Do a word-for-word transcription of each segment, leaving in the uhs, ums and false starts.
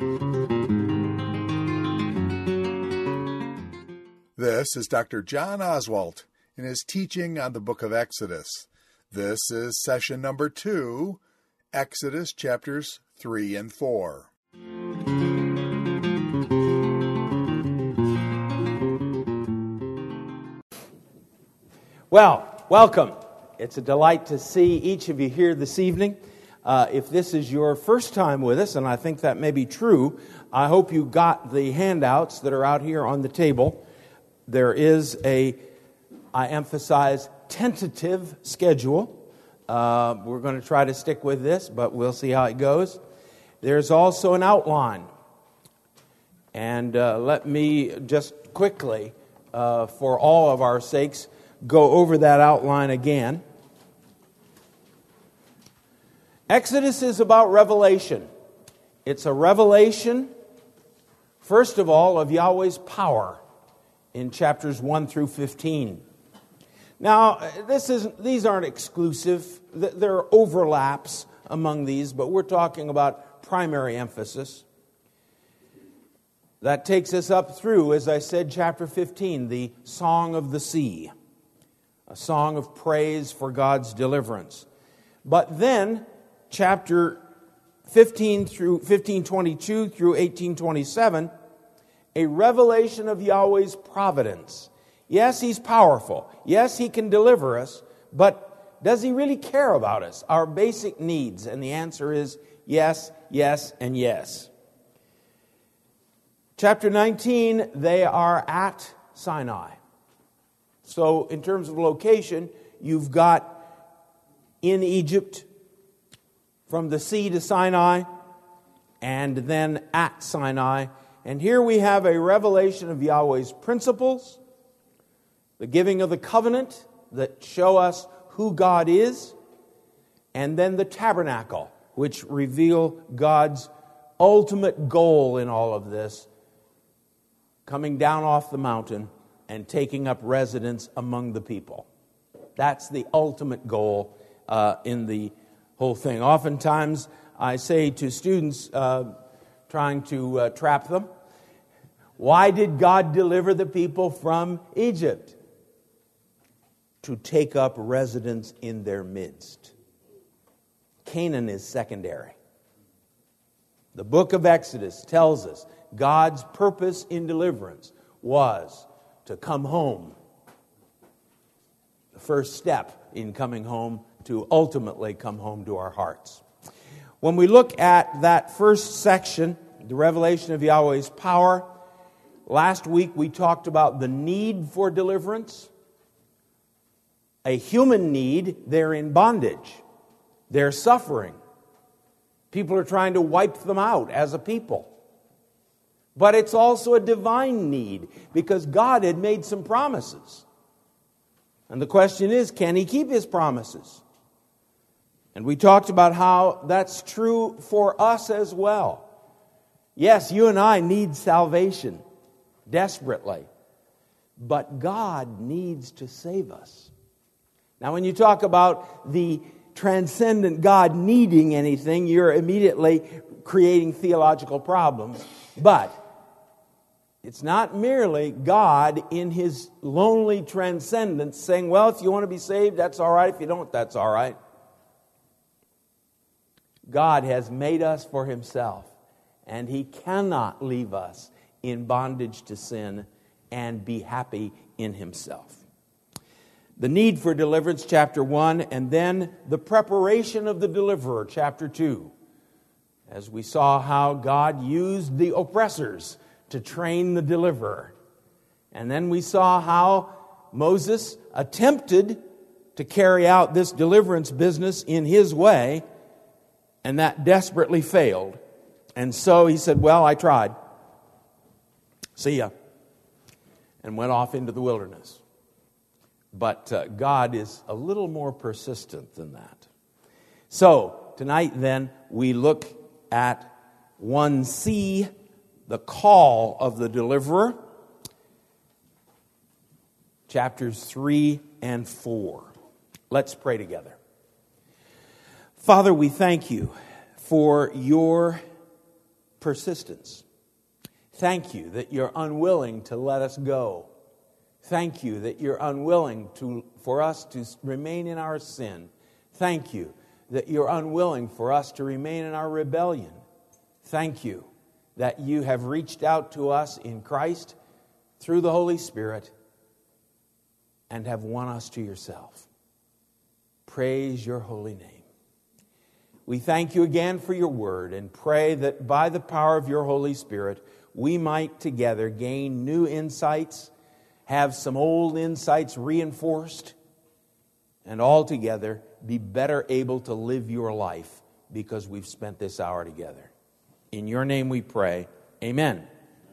This is Doctor John Oswalt in his teaching on the book of Exodus. This is session number two, Exodus chapters three and four. Well, welcome. It's a delight to see each of you here this evening. Uh, if this is your first time with us, and I think that may be true, I hope you got the handouts that are out here on the table. There is a, I emphasize, tentative schedule. Uh, we're going to try to stick with this, but we'll see how it goes. There's also an outline. And uh, let me just quickly, uh, for all of our sakes, go over that outline again. Exodus is about revelation. It's a revelation, first of all, of Yahweh's power in chapters one through fifteen. Now, this is these aren't exclusive. There are overlaps among these, but we're talking about primary emphasis. That takes us up through, as I said, chapter fifteen, the Song of the Sea, a song of praise for God's deliverance. But then, chapter fifteen through fifteen twenty-two through eighteen twenty-seven, a revelation of Yahweh's providence. Yes, He's powerful. Yes, He can deliver us. But does He really care about us, our basic needs? And the answer is yes, yes, and yes. Chapter nineteen, they are at Sinai. So in terms of location, you've got in Egypt, from the sea to Sinai, and then at Sinai. And here we have a revelation of Yahweh's principles, the giving of the covenant that show us who God is, and then the tabernacle, which reveal God's ultimate goal in all of this, coming down off the mountain and taking up residence among the people. That's the ultimate goal uh, in the whole thing. Oftentimes, I say to students uh, trying to uh, trap them, why did God deliver the people from Egypt? To take up residence in their midst. Canaan is secondary. The book of Exodus tells us God's purpose in deliverance was to come home. The first step in coming home, to ultimately come home to our hearts. When we look at that first section, the revelation of Yahweh's power, last week we talked about the need for deliverance. A human need, they're in bondage. They're suffering. People are trying to wipe them out as a people. But it's also a divine need, because God had made some promises. And the question is, can He keep His promises? And we talked about how that's true for us as well. Yes, you and I need salvation desperately. But God needs to save us. Now, when you talk about the transcendent God needing anything, you're immediately creating theological problems. But it's not merely God in His lonely transcendence saying, well, if you want to be saved, that's all right. If you don't, that's all right. God has made us for Himself, and He cannot leave us in bondage to sin and be happy in Himself. The need for deliverance, chapter one, and then the preparation of the deliverer, chapter two. As we saw how God used the oppressors to train the deliverer. And then we saw how Moses attempted to carry out this deliverance business in his way, and that desperately failed. And so he said, well, I tried. See ya. And went off into the wilderness. But uh, God is a little more persistent than that. So, tonight then, we look at one C, the call of the deliverer, chapters three and four. Let's pray together. Father, we thank You for Your persistence. Thank you that you're unwilling to let us go. Thank you that you're unwilling to, for us to remain in our sin. Thank you that you're unwilling for us to remain in our rebellion. Thank you that you have reached out to us in Christ through the Holy Spirit and have won us to yourself. Praise your holy name. We thank you again for your word and pray that by the power of your Holy Spirit, we might together gain new insights, have some old insights reinforced, and altogether be better able to live your life because we've spent this hour together. In your name we pray. Amen.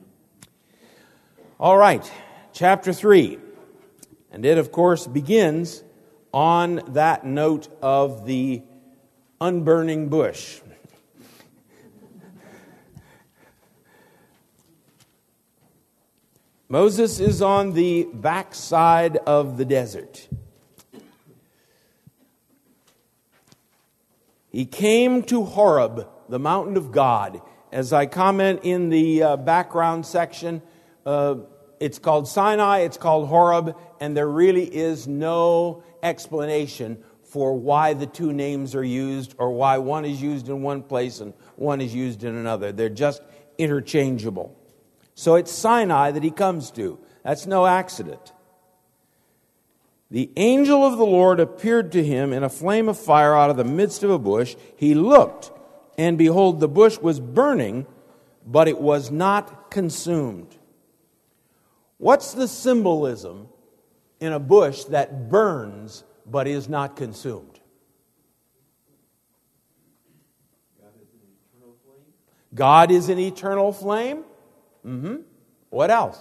All right, chapter three. And it, of course, begins on that note of the unburning bush. Moses is on the backside of the desert. He came to Horeb, the mountain of God. As I comment in the uh, background section, uh, it's called Sinai, it's called Horeb, and there really is no explanation for why the two names are used or why one is used in one place and one is used in another. They're just interchangeable. So it's Sinai that he comes to. That's no accident. The angel of the Lord appeared to him in a flame of fire out of the midst of a bush. He looked, and behold, the bush was burning, but it was not consumed. What's the symbolism in a bush that burns but is not consumed? God is an eternal flame. Mm-hmm. What else?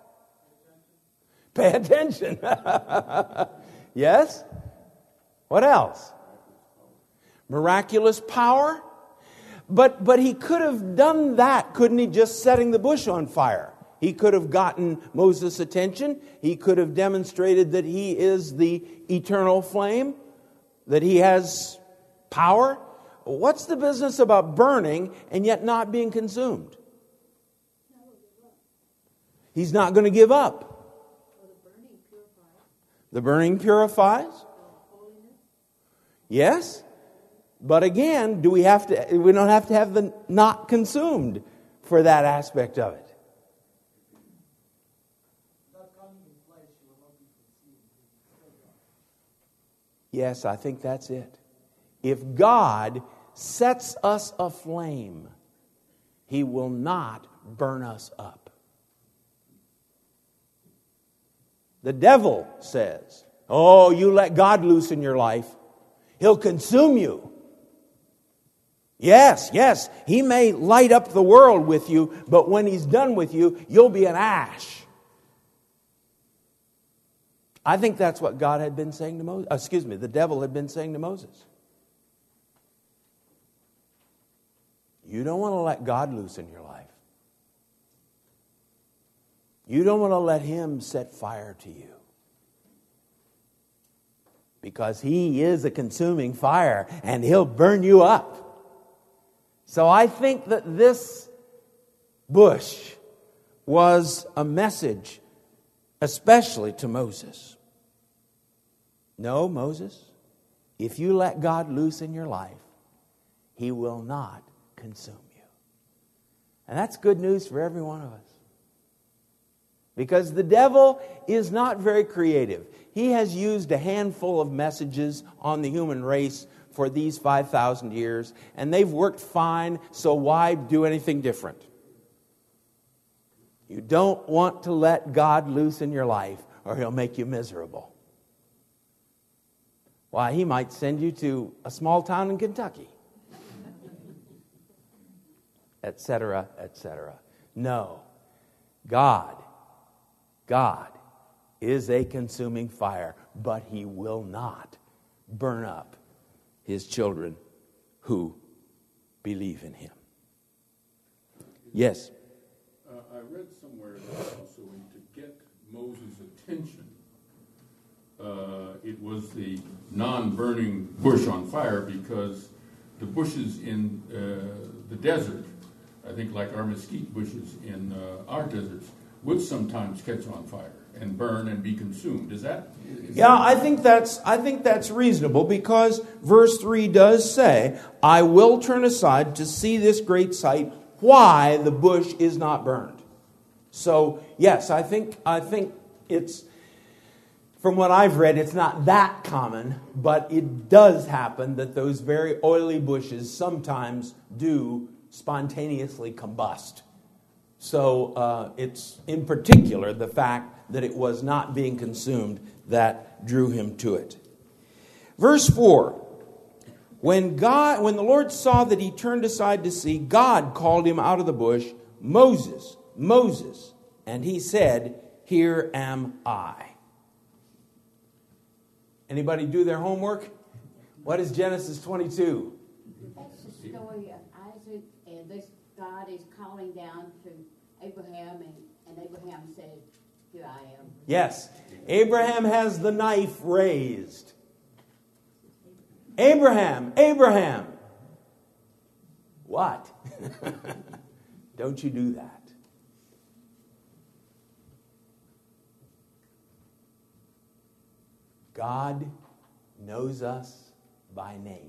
Pay attention. Yes? What else? Miraculous power. But but he could have done that, couldn't he, just setting the bush on fire? He could have gotten Moses' attention. He could have demonstrated that he is the eternal flame, that he has power. What's the business about burning and yet not being consumed? He's not going to give up. The burning purifies. Yes. But again, do we have to, we don't have to have the not consumed for that aspect of it. Yes, I think that's it. If God sets us aflame, He will not burn us up. The devil says, oh, you let God loose in your life, He'll consume you. Yes, yes, He may light up the world with you, but when He's done with you, you'll be an ash. I think that's what God had been saying to Moses. Excuse me, the devil had been saying to Moses. You don't want to let God loose in your life. You don't want to let Him set fire to you. Because He is a consuming fire and He'll burn you up. So I think that this bush was a message, especially to Moses. No, Moses, if you let God loose in your life, He will not consume you. And that's good news for every one of us. Because the devil is not very creative. He has used a handful of messages on the human race for these five thousand years, and they've worked fine, so why do anything different? You don't want to let God loose in your life, or He'll make you miserable. Why, He might send you to a small town in Kentucky, et cetera, et cetera. No, God, God is a consuming fire, but He will not burn up His children who believe in Him. Yes? Uh, I read somewhere that also to get Moses' attention, uh, it was the non-burning bush on fire because the bushes in uh, the desert I think like our mesquite bushes in uh, our deserts, would sometimes catch on fire and burn and be consumed. Is that? Is yeah, that... I think that's I think that's reasonable, because verse three does say, "I will turn aside to see this great sight, why the bush is not burned." So yes, I think I think it's, from what I've read, it's not that common, but it does happen that those very oily bushes sometimes do spontaneously combust. So uh, it's in particular the fact that it was not being consumed that drew him to it. Verse four, when God, when the Lord saw that he turned aside to see, God called him out of the bush, "Moses, Moses," and he said, "Here am I." Anybody do their homework? What is Genesis twenty-two? That's the story of Isaac, and this God is calling down to Abraham, and, and Abraham said, "Here I am." Yes. Abraham has the knife raised. Abraham, Abraham. What? Don't you do that. God knows us by name.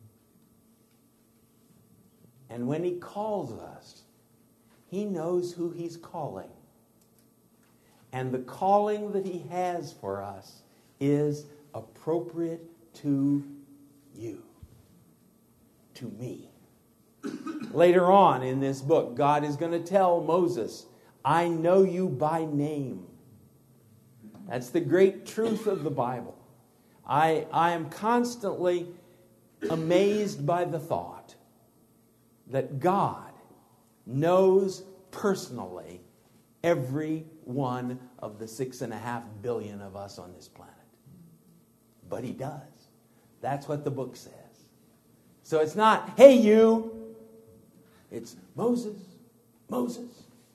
And when he calls us, he knows who he's calling. And the calling that he has for us is appropriate to you, to me. Later on in this book, God is going to tell Moses, "I know you by name." That's the great truth of the Bible. I, I am constantly amazed by the thought that God knows personally every one of the six and a half billion of us on this planet. But he does. That's what the book says. So it's not, "Hey, you." It's Moses, Moses.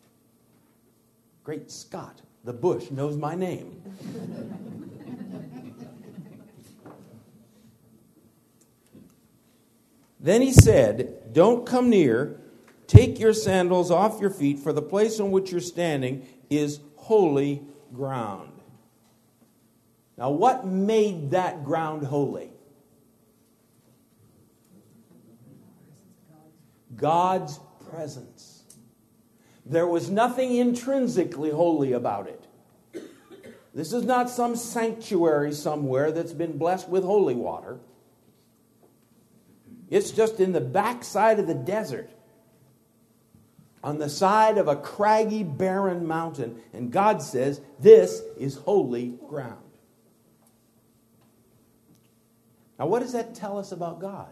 Great Scott, the bush knows my name. Then he said, "Don't come near. Take your sandals off your feet, for the place on which you're standing is holy ground." Now, what made that ground holy? God's presence. There was nothing intrinsically holy about it. This is not some sanctuary somewhere that's been blessed with holy water. It's just in the backside of the desert, on the side of a craggy, barren mountain. And God says, this is holy ground. Now, what does that tell us about God?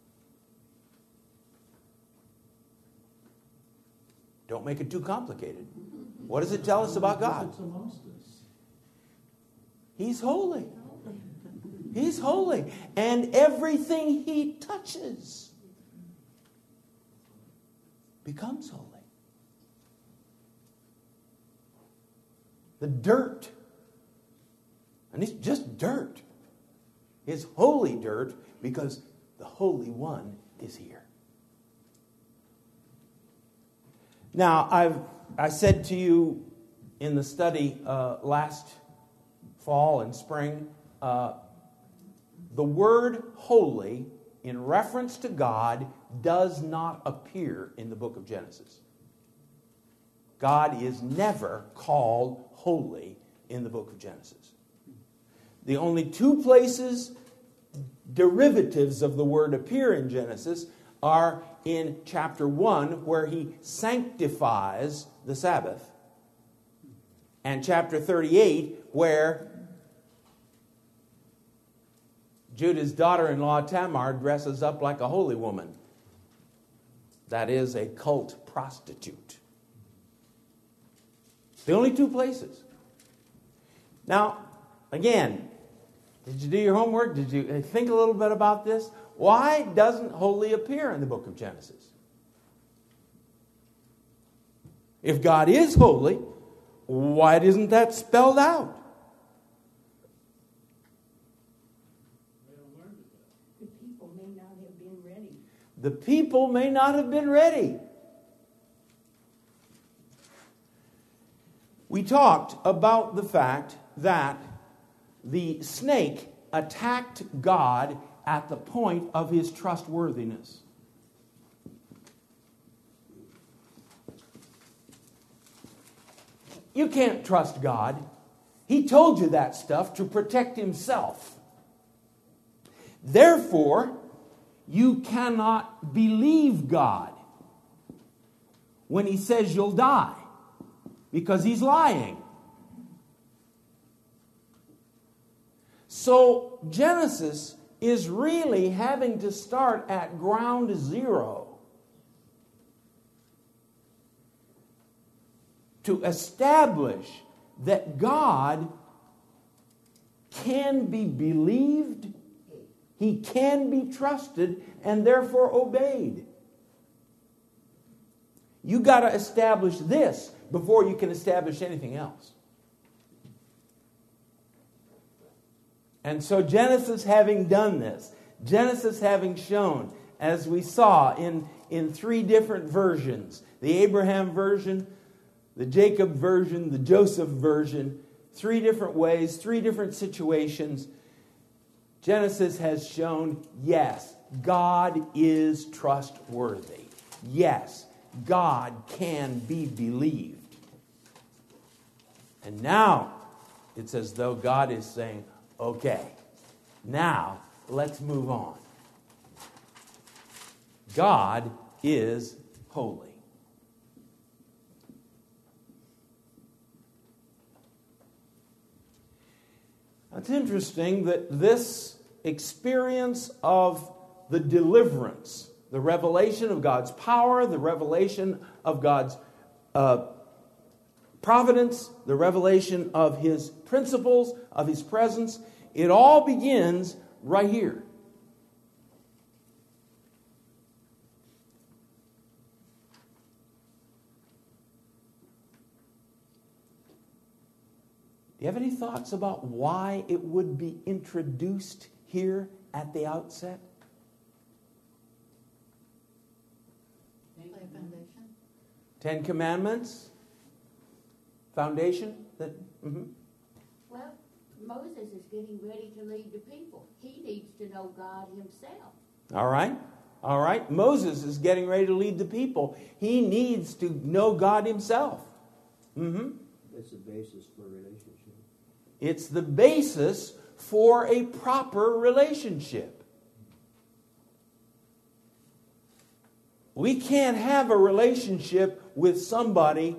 Don't make it too complicated. What does it tell us about God? He's holy. He's holy. And everything he touches becomes holy. The dirt, and it's just dirt, is holy dirt because the Holy One is here. Now, I've I said to you in the study uh, last fall and spring, uh, the word holy in reference to God does not appear in the book of Genesis. God is never called holy in the book of Genesis. The only two places derivatives of the word appear in Genesis are in chapter one, where he sanctifies the Sabbath, and chapter thirty-eight, where Judah's daughter-in-law Tamar dresses up like a holy woman. That is a cult prostitute. The only two places. Now, again, did you do your homework? Did you think a little bit about this? Why doesn't holy appear in the book of Genesis? If God is holy, why isn't that spelled out? The people may not have been ready. The people may not have been ready. We talked about the fact that the snake attacked God at the point of his trustworthiness. You can't trust God. He told you that stuff to protect himself. Therefore, you cannot believe God when he says you'll die, because he's lying. So Genesis is really having to start at ground zero to establish that God can be believed, he can be trusted, and therefore obeyed. You got to establish this before you can establish anything else. And so Genesis having done this, Genesis having shown, as we saw in, in three different versions, the Abraham version, the Jacob version, the Joseph version, three different ways, three different situations, Genesis has shown, yes, God is trustworthy. Yes, God can be believed. And now, it's as though God is saying, okay, now let's move on. God is holy. It's interesting that this experience of the deliverance, the revelation of God's power, the revelation of God's uh, providence, the revelation of his principles, of his presence, it all begins right here. Do you have any thoughts about why it would be introduced here at the outset? Foundation. Ten Commandments? Foundation? That, mm-hmm. Well, Moses is getting ready to lead the people. He needs to know God himself. All right. All right. Moses is getting ready to lead the people. He needs to know God himself. Mm-hmm. It's the basis for a relationship. It's the basis for a proper relationship. We can't have a relationship with somebody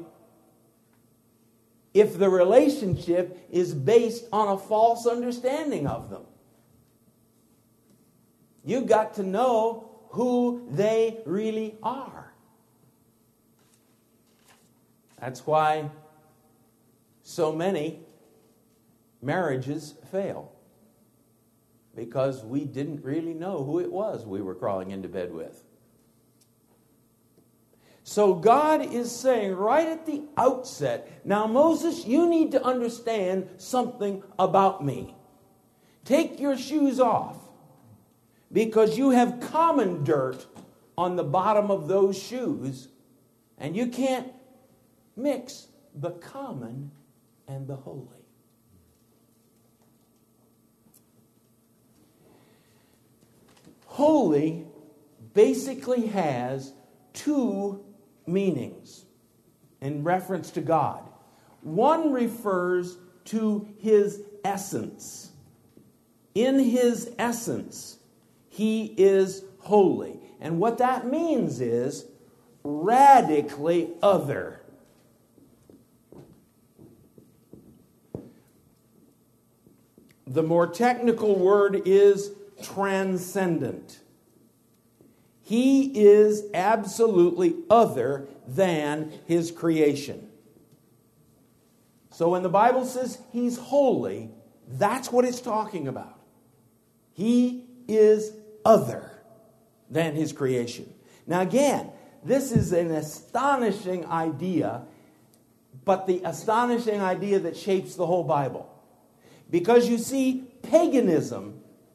if the relationship is based on a false understanding of them. You've got to know who they really are. That's why so many marriages fail. Because we didn't really know who it was we were crawling into bed with. So God is saying right at the outset, now Moses, you need to understand something about me. Take your shoes off, because you have common dirt on the bottom of those shoes, and you can't mix the common and the holy. Holy basically has two meanings in reference to God. One refers to his essence. In his essence, he is holy. And what that means is radically other. The more technical word is transcendent. He is absolutely other than his creation. So when the Bible says he's holy, that's what it's talking about. He is other than his creation. Now again, this is an astonishing idea, but the astonishing idea that shapes the whole Bible. Because you see, paganism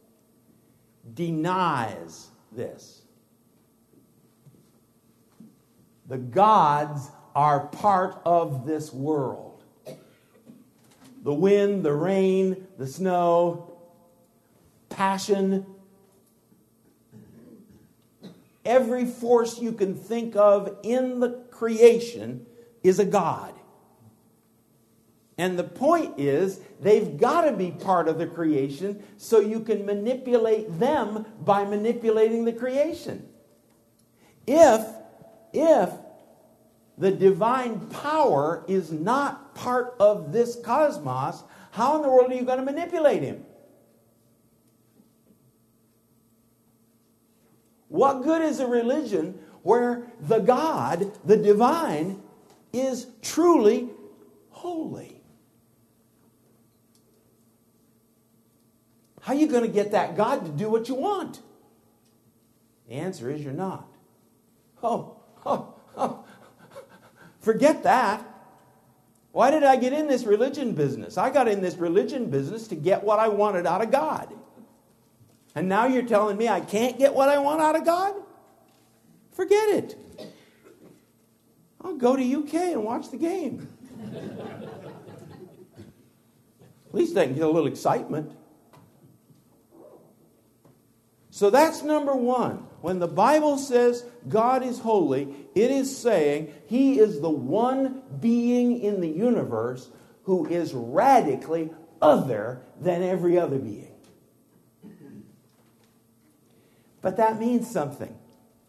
denies this. The gods are part of this world. the wind, the rain, the snow, passion. Every force you can think of in the creation is a God. And the point is, they've got to be part of the creation so you can manipulate them by manipulating the creation. If, if the divine power is not part of this cosmos, how in the world are you going to manipulate him? What good is a religion where the God, the divine, is truly holy? How are you going to get that God to do what you want? The answer is you're not. Oh, oh, oh. Forget that. Why did I get in this religion business? I got in this religion business to get what I wanted out of God. And now you're telling me I can't get what I want out of God? Forget it. I'll go to U K and watch the game. At least I can get a little excitement. So that's number one. When the Bible says God is holy, it is saying He is the one being in the universe who is radically other than every other being. But that means something.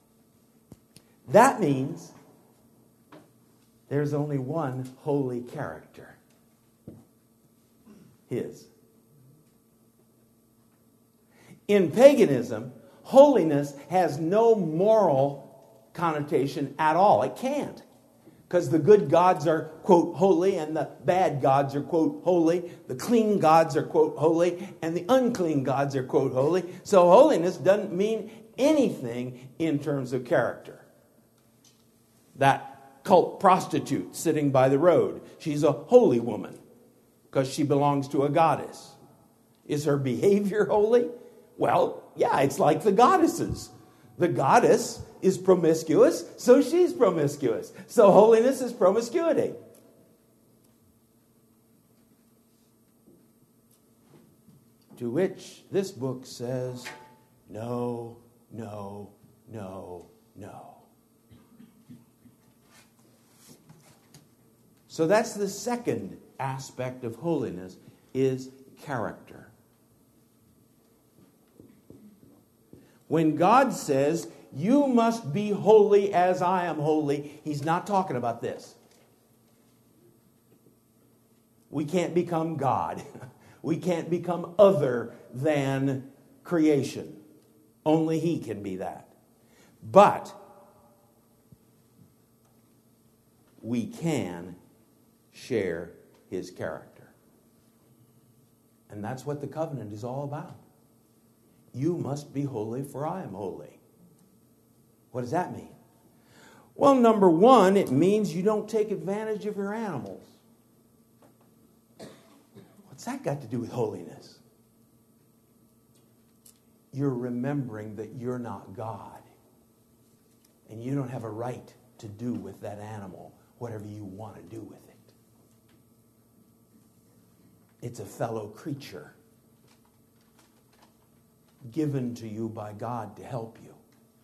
That means there's only one holy character. His. In paganism, holiness has no moral connotation at all. It can't. Because the good gods are, quote, holy, and the bad gods are, quote, holy. The clean gods are, quote, holy, and the unclean gods are, quote, holy. So holiness doesn't mean anything in terms of character. That cult prostitute sitting by the road, she's a holy woman because she belongs to a goddess. Is her behavior holy? Well, yeah, it's like the goddesses. The goddess is promiscuous, so she's promiscuous. So holiness is promiscuity. To which this book says, no, no, no, no. So that's the second aspect of holiness, is character. When God says, you must be holy as I am holy, He's not talking about this. We can't become God. We can't become other than creation. Only He can be that. But we can share His character. And that's what the covenant is all about. You must be holy, for I am holy. What does that mean? Well, number one, it means you don't take advantage of your animals. What's that got to do with holiness? You're remembering that you're not God. And you don't have a right to do with that animal whatever you want to do with it. It's a fellow creature given to you by God to help you.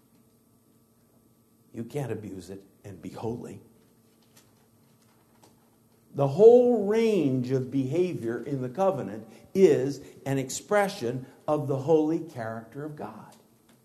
You can't abuse it and be holy. The whole range of behavior in the covenant is an expression of the holy character of God.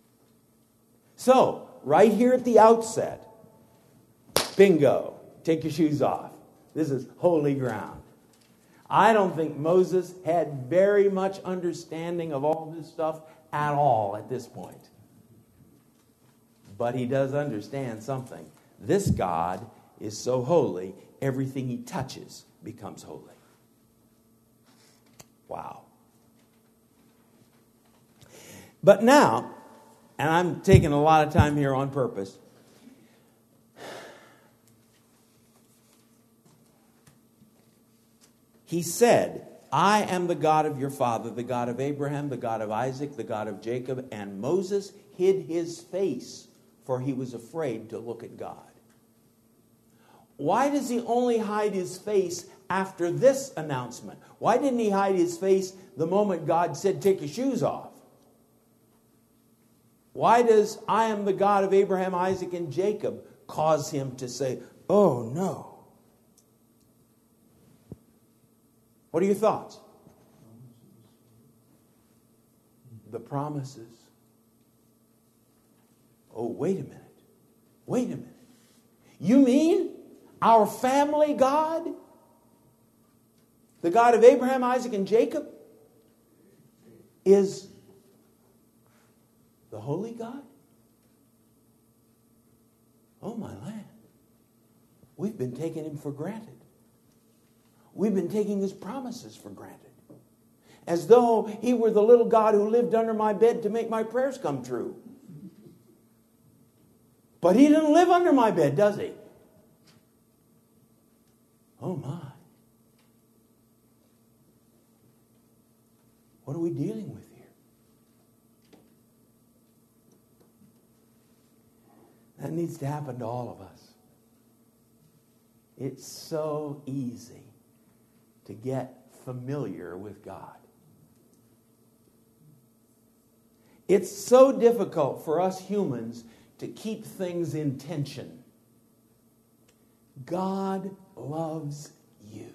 So, right here at the outset, bingo, take your shoes off. This is holy ground. I don't think Moses had very much understanding of all this stuff at all at this point. But he does understand something. This God is so holy, everything He touches becomes holy. Wow. But now, and I'm taking a lot of time here on purpose, He said, I am the God of your father, the God of Abraham, the God of Isaac, the God of Jacob. And Moses hid his face, for he was afraid to look at God. Why does he only hide his face after this announcement? Why didn't he hide his face the moment God said, take your shoes off? Why does I am the God of Abraham, Isaac, and Jacob cause him to say, oh no? What are your thoughts? The promises. Oh, wait a minute. Wait a minute. You mean our family God? The God of Abraham, Isaac, and Jacob is the holy God? Oh, my land. We've been taking him for granted. We've been taking his promises for granted. As though he were the little God who lived under my bed to make my prayers come true. But he doesn't live under my bed, does he? Oh, my. What are we dealing with here? That needs to happen to all of us. It's so easy to get familiar with God. It's so difficult for us humans to keep things in tension. God loves you.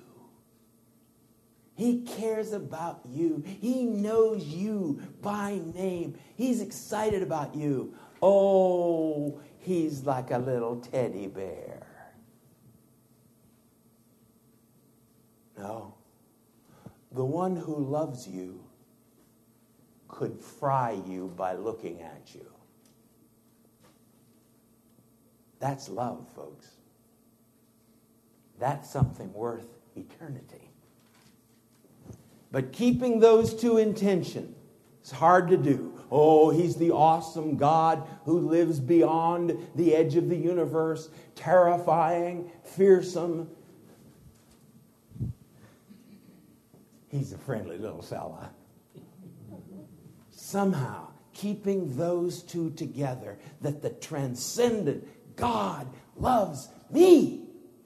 He cares about you. He knows you by name. He's excited about you. Oh, he's like a little teddy bear. No. The one who loves you could fry you by looking at you. That's love, folks. That's something worth eternity. But keeping those two in tension is hard to do. Oh, he's the awesome God who lives beyond the edge of the universe, terrifying, fearsome. He's a friendly little fella. Somehow, keeping those two together, that the transcendent God loves me.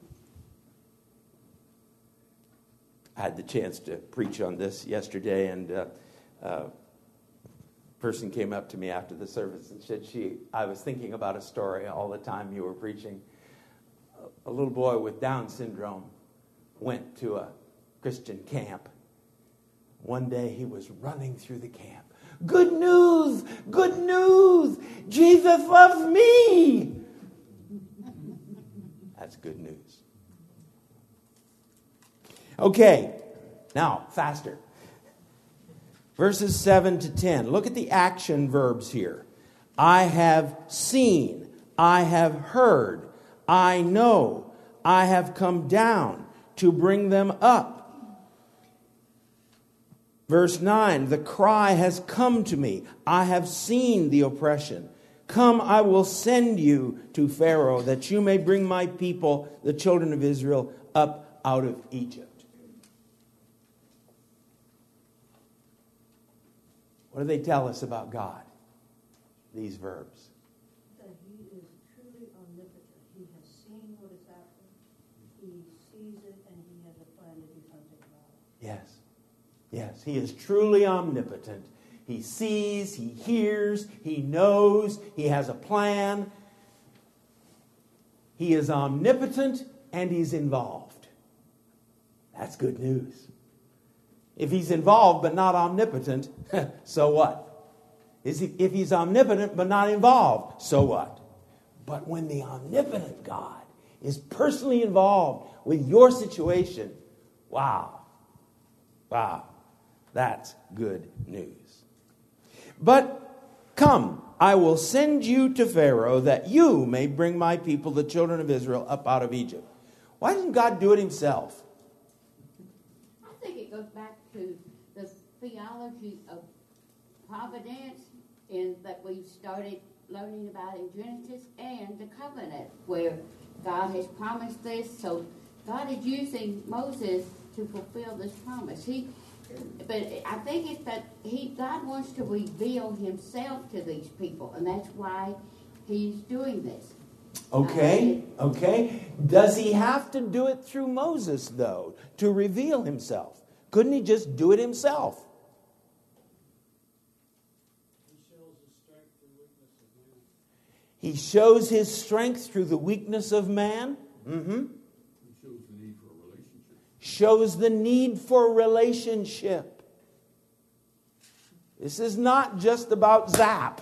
I had the chance to preach on this yesterday, and uh, uh, a person came up to me after the service and said, "She, I was thinking about a story all the time you were preaching. A little boy with Down syndrome went to a Christian camp. One day he was running through the camp. Good news! Good news! Jesus loves me!" That's good news. Okay, now, faster. Verses seven to ten. Look at the action verbs here. I have seen. I have heard. I know. I have come down to bring them up. Verse nine. The cry has come to me. I have seen the oppression. Come, I will send you to Pharaoh, that you may bring my people, the children of Israel, up out of Egypt. What do they tell us about God? These verbs. That he is truly omnipotent. He has seen what is happening. He sees it, and he has a plan to do something about it. Yes. Yes, he is truly omnipotent. He sees, he hears, he knows, he has a plan. He is omnipotent and he's involved. That's good news. If he's involved but not omnipotent, so what? Is he, if he's omnipotent but not involved, so what? But when the omnipotent God is personally involved with your situation, wow, wow, that's good news. But come, I will send you to Pharaoh, that you may bring my people, the children of Israel, up out of Egypt. Why didn't God do it himself? I think it goes back to the theology of providence in that we started learning about in Genesis, and the covenant, where God has promised this. So God is using Moses to fulfill this promise. He But I think it's that he God wants to reveal himself to these people, and that's why he's doing this. Okay, okay. Does he have to do it through Moses, though, to reveal himself? Couldn't he just do it himself? He shows his strength through the weakness of man. Mm-hmm. It shows the need for a relationship. Shows the need for relationship. This is not just about zap.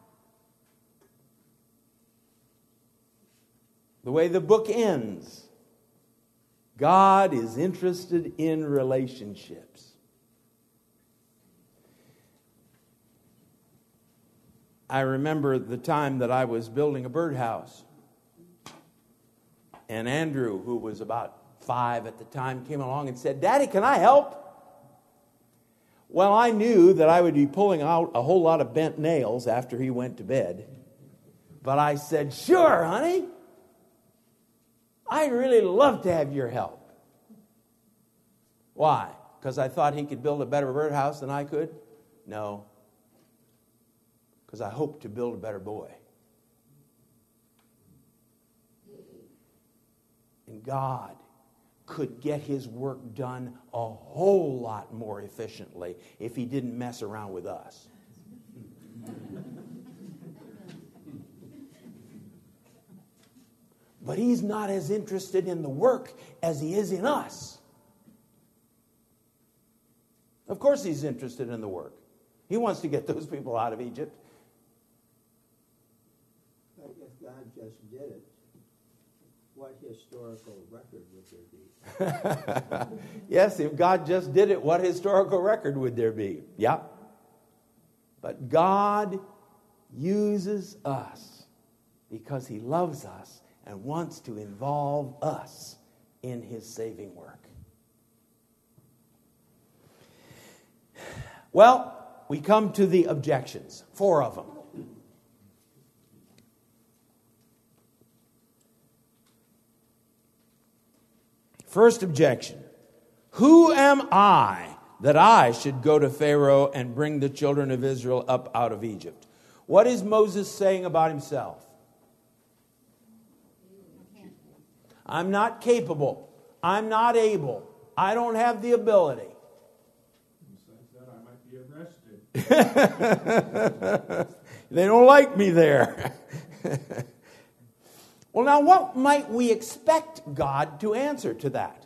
The way the book ends, God is interested in relationships. I remember the time that I was building a birdhouse. And Andrew, who was about five at the time, came along and said, "Daddy, can I help?" Well, I knew that I would be pulling out a whole lot of bent nails after he went to bed. But I said, "Sure, honey. I'd really love to have your help." Why? Because I thought he could build a better birdhouse than I could? No. Because I hoped to build a better boy. And God could get his work done a whole lot more efficiently if he didn't mess around with us. But he's not as interested in the work as he is in us. Of course he's interested in the work. He wants to get those people out of Egypt. But if God just did it, what historical record would there be? Yes, if God just did it, what historical record would there be? Yeah. But God uses us because he loves us and wants to involve us in his saving work. Well, we come to the objections, four of them. First objection: who am I that I should go to Pharaoh and bring the children of Israel up out of Egypt? What is Moses saying about himself? I'm not capable. I'm not able. I don't have the ability. Besides that, I might be arrested. They don't like me there. Well, now, what might we expect God to answer to that?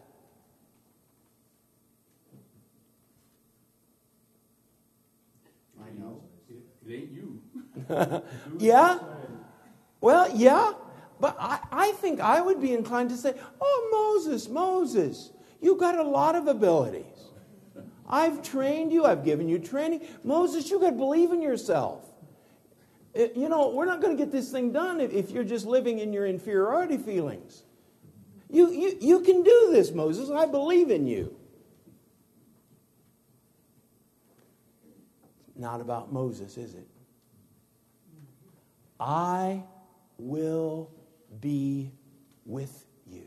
I know. It, it ain't you. Yeah? Well, yeah. But I, I think I would be inclined to say, "Oh, Moses, Moses, you got a lot of abilities. I've trained you. I've given you training. Moses, you got to believe in yourself. You know, we're not going to get this thing done if, if you're just living in your inferiority feelings. You, you, you can do this, Moses. I believe in you." Not about Moses, is it? I will be with you.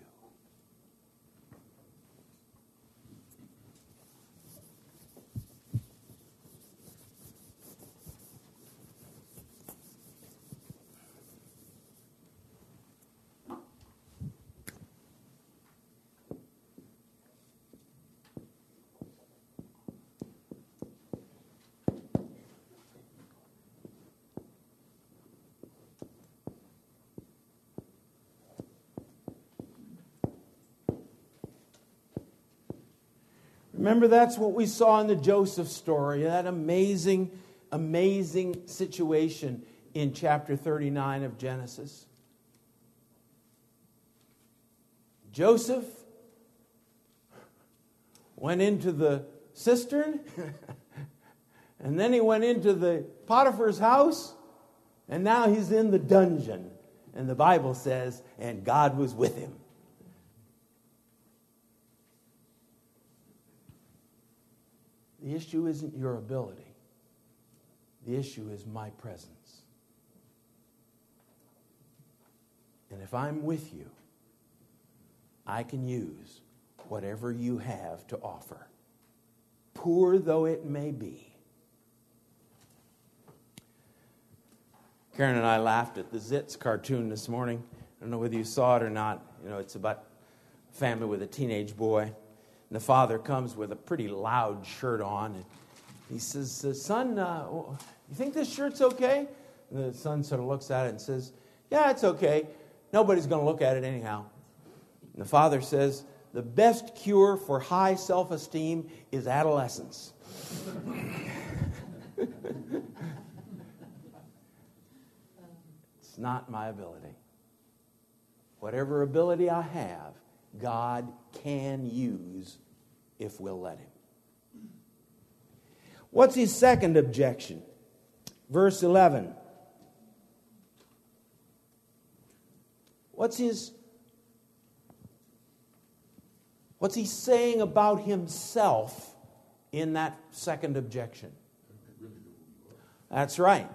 Remember, that's what we saw in the Joseph story, that amazing, amazing situation in chapter thirty-nine of Genesis. Joseph went into the cistern, and then he went into the Potiphar's house, and now he's in the dungeon. And the Bible says, and God was with him. The issue isn't your ability. The issue is my presence. And if I'm with you, I can use whatever you have to offer, poor though it may be. Karen and I laughed at the Zitz cartoon this morning. I don't know whether you saw it or not. You know, it's about a family with a teenage boy. And the father comes with a pretty loud shirt on. And he says, son, uh, you think this shirt's okay? And the son sort of looks at it and says, yeah, it's okay. Nobody's going to look at it anyhow. And the father says, the best cure for high self-esteem is adolescence. It's not my ability. Whatever ability I have, God can use if we'll let Him. What's his second objection? Verse eleven. What's his What's he saying about himself in that second objection? That's right.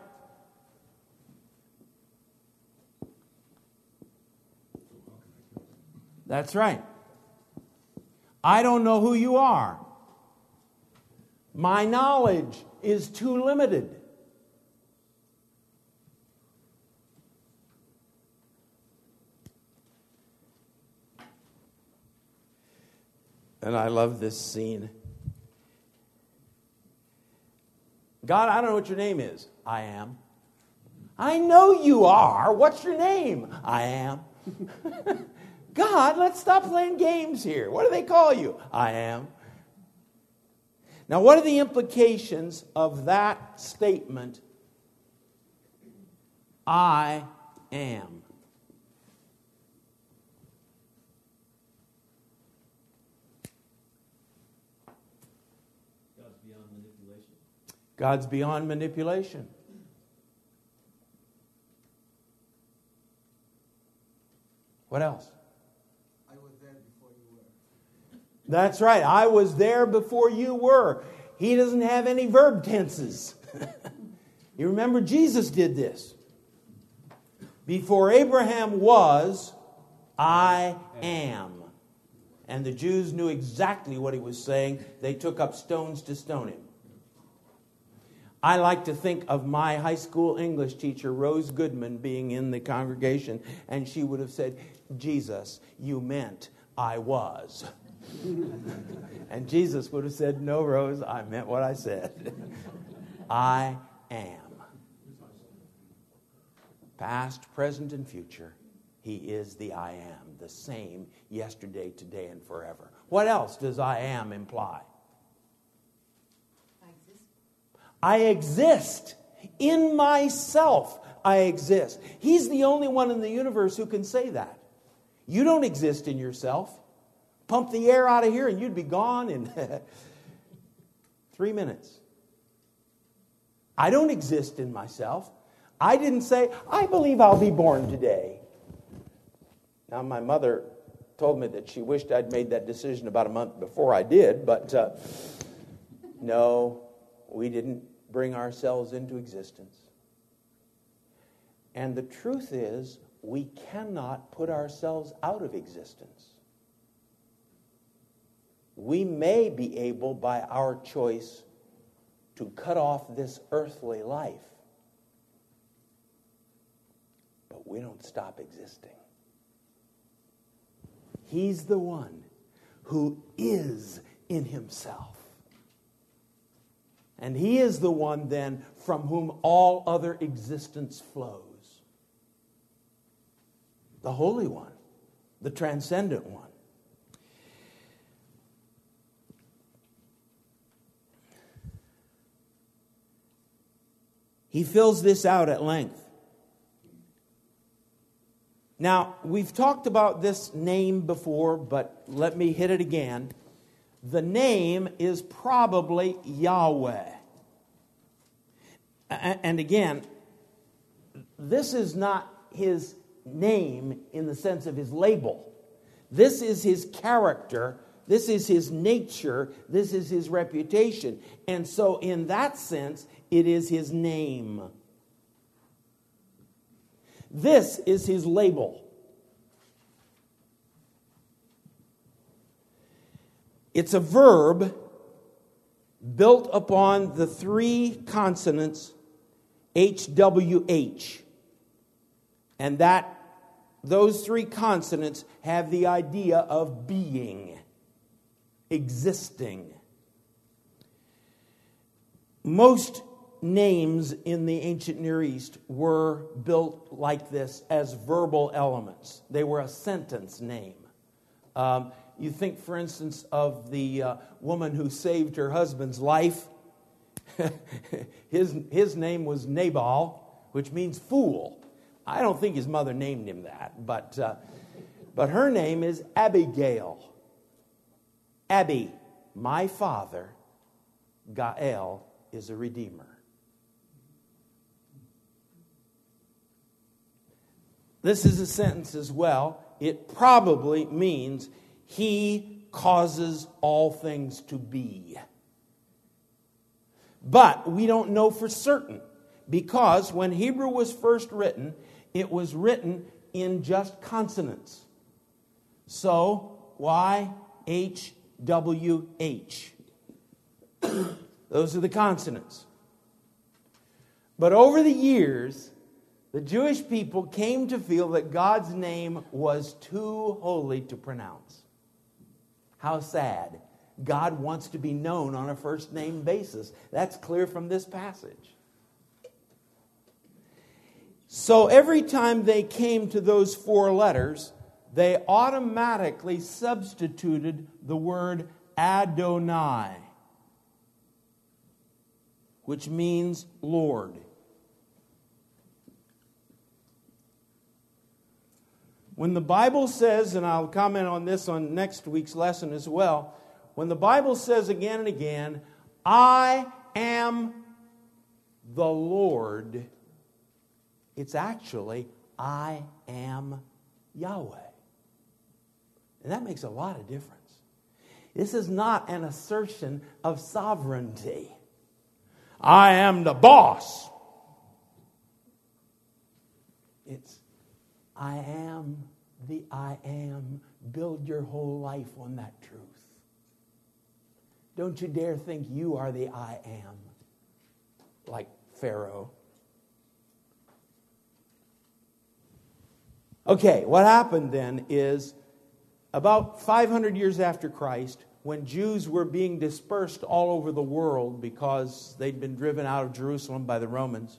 That's right. I don't know who you are. My knowledge is too limited. And I love this scene. God, I don't know what your name is. I am. I know you are. What's your name? I am. God, let's stop playing games here. What do they call you? I am. Now, what are the implications of that statement? I am. God's beyond manipulation. God's beyond manipulation. What else? I was there before you were. That's right. I was there before you were. He doesn't have any verb tenses. You remember Jesus did this. Before Abraham was, I am. And the Jews knew exactly what he was saying. They took up stones to stone him. I like to think of my high school English teacher, Rose Goodman, being in the congregation, and she would have said, Jesus, you meant I was. And Jesus would have said, no, Rose, I meant what I said. I am. Past, present, and future. He is the I am, the same yesterday, today, and forever. What else does I am imply? I exist. I exist. In myself, I exist. He's the only one in the universe who can say that. You don't exist in yourself. Pump the air out of here and you'd be gone in three minutes. I don't exist in myself. I didn't say, I believe I'll be born today. Now, my mother told me that she wished I'd made that decision about a month before I did, but uh, no, we didn't bring ourselves into existence. And the truth is, we cannot put ourselves out of existence. We may be able, by our choice, to cut off this earthly life, but we don't stop existing. He's the one who is in himself. And he is the one then from whom all other existence flows. The Holy One, the transcendent one. He fills this out at length. Now, we've talked about this name before, but let me hit it again. The name is probably Yahweh. And again, this is not his name in the sense of his label. This is his character. This is his nature. This is his reputation. And so in that sense, it is his name. This is his label. It's a verb built upon the three consonants H W H. And that those three consonants have the idea of being, existing. Most names in the ancient Near East were built like this as verbal elements. They were a sentence name. Um, you think, for instance, of the uh, woman who saved her husband's life. his, his name was Nabal, which means fool. I don't think his mother named him that, but, uh, but her name is Abigail. Abi, my father, Gael is a redeemer. This is a sentence as well. It probably means he causes all things to be. But we don't know for certain, because when Hebrew was first written, it was written in just consonants. So, Y, H, W, H. Those are the consonants. But over the years, the Jewish people came to feel that God's name was too holy to pronounce. How sad. God wants to be known on a first name basis. That's clear from this passage. So every time they came to those four letters, they automatically substituted the word Adonai, which means Lord. When the Bible says, and I'll comment on this on next week's lesson as well, when the Bible says again and again, I am the Lord, it's actually, I am Yahweh. And that makes a lot of difference. This is not an assertion of sovereignty. I am the boss. It's, I am the I am. Build your whole life on that truth. Don't you dare think you are the I am, like Pharaoh. Okay, what happened then is about five hundred years after Christ, when Jews were being dispersed all over the world because they'd been driven out of Jerusalem by the Romans,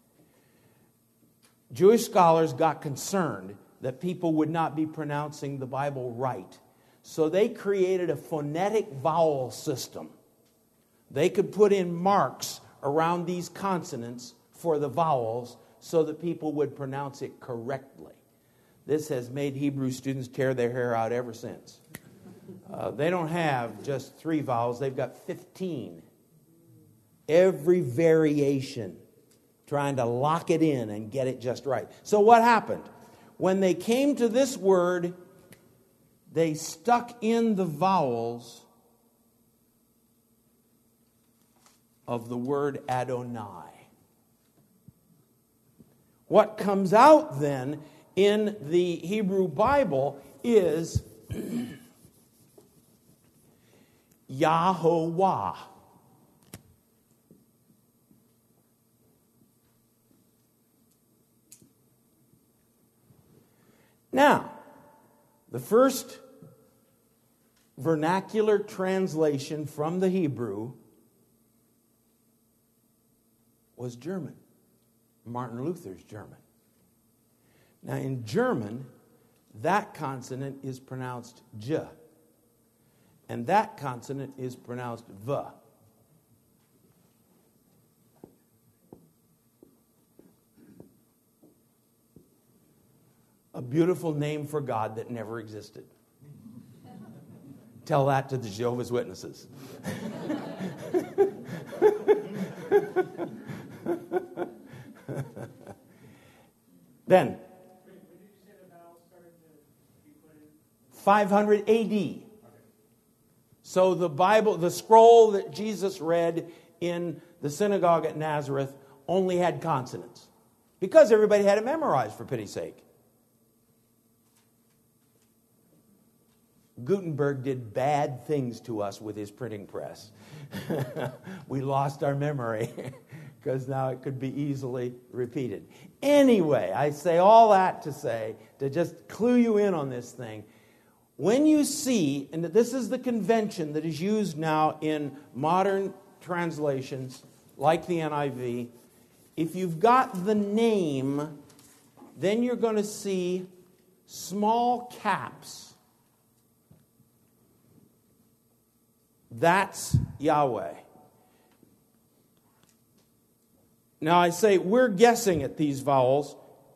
Jewish scholars got concerned that people would not be pronouncing the Bible right. So they created a phonetic vowel system. They could put in marks around these consonants for the vowels so that people would pronounce it correctly. This has made Hebrew students tear their hair out ever since. Uh, they don't have just three vowels. They've got fifteen. Every variation, trying to lock it in and get it just right. So what happened? When they came to this word, they stuck in the vowels of the word Adonai. What comes out then in the Hebrew Bible is Yahovah. Now, the first vernacular translation from the Hebrew was German. Martin Luther's German. Now, in German, that consonant is pronounced J, and that consonant is pronounced V. A beautiful name for God that never existed. Tell that to the Jehovah's Witnesses. Then, five hundred A D. So the Bible, the scroll that Jesus read in the synagogue at Nazareth only had consonants. Because everybody had it memorized, for pity's sake. Gutenberg did bad things to us with his printing press. We lost our memory. because now it could be easily repeated. Anyway, I say all that to say, to just clue you in on this thing. When you see, and this is the convention that is used now in modern translations, like the N I V, if you've got the name, then you're going to see small caps. That's Yahweh. Now I say we're guessing at these vowels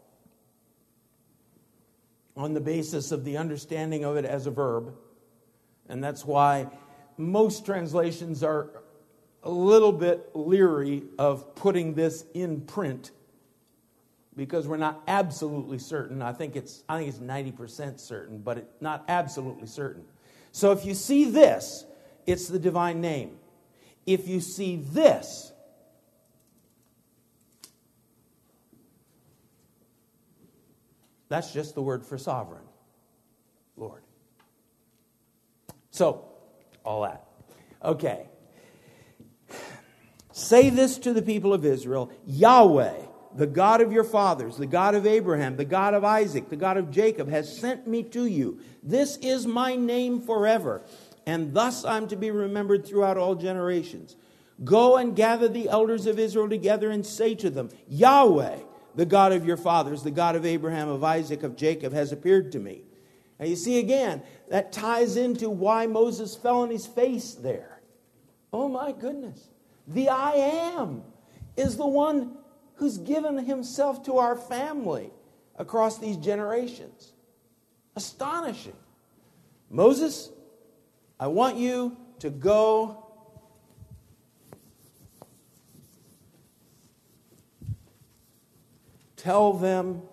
on the basis of the understanding of it as a verb. And that's why most translations are a little bit leery of putting this in print, because we're not absolutely certain. I think it's I think it's ninety percent certain, but it's not absolutely certain. So if you see this, it's the divine name. If you see this, that's just the word for sovereign, Lord. So, all that. Okay. Say this to the people of Israel: Yahweh, the God of your fathers, the God of Abraham, the God of Isaac, the God of Jacob, has sent me to you. This is my name forever, and thus I'm to be remembered throughout all generations. Go and gather the elders of Israel together and say to them, Yahweh, the God of your fathers, the God of Abraham, of Isaac, of Jacob, has appeared to me. Now you see again, that ties into why Moses fell on his face there. Oh my goodness. The I Am is the one who's given himself to our family across these generations. Astonishing. Moses, I want you to go tell them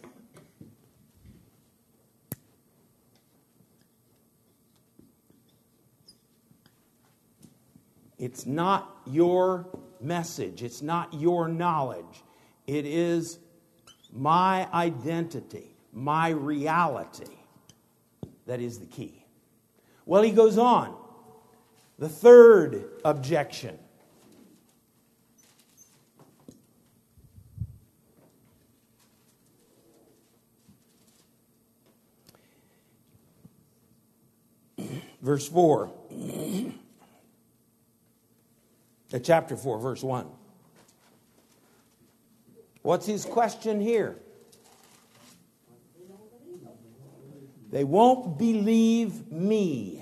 it's not your message. It's not your knowledge. It is my identity, my reality that is the key. Well, he goes on. The third objection. Verse four. Uh, chapter four, verse one. What's his question here? They won't believe me.